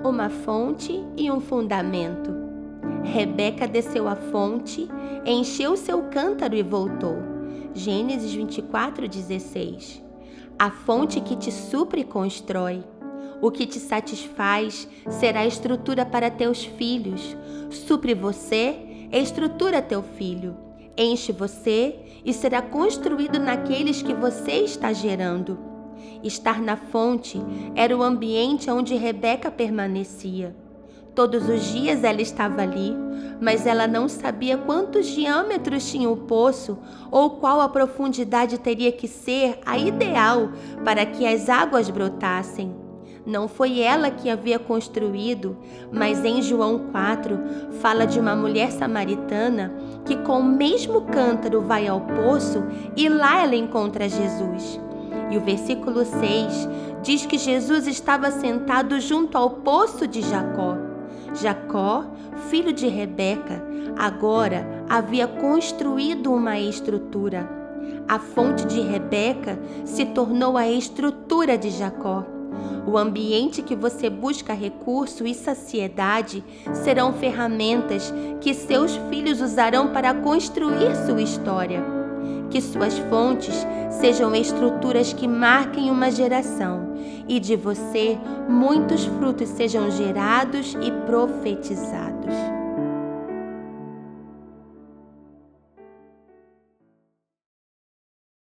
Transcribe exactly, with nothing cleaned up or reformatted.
uma fonte e um fundamento. Rebeca desceu à fonte, encheu seu cântaro e voltou. Gênesis vinte e quatro, dezesseis. A fonte que te supre e constrói. O que te satisfaz será estrutura para teus filhos. Supre você, estrutura teu filho. Enche você e será construído naqueles que você está gerando. Estar na fonte era o ambiente onde Rebeca permanecia. Todos os dias ela estava ali, mas ela não sabia quantos diâmetros tinha o poço ou qual a profundidade teria que ser a ideal para que as águas brotassem. Não foi ela que havia construído, mas em João quatro fala de uma mulher samaritana que com o mesmo cântaro vai ao poço e lá ela encontra Jesus. E o versículo seis diz que Jesus estava sentado junto ao poço de Jacó. Jacó, filho de Rebeca, agora havia construído uma estrutura. A fonte de Rebeca se tornou a estrutura de Jacó. O ambiente que você busca recurso e saciedade serão ferramentas que seus filhos usarão para construir sua história. Que suas fontes sejam estruturas que marquem uma geração e de você muitos frutos sejam gerados e profetizados.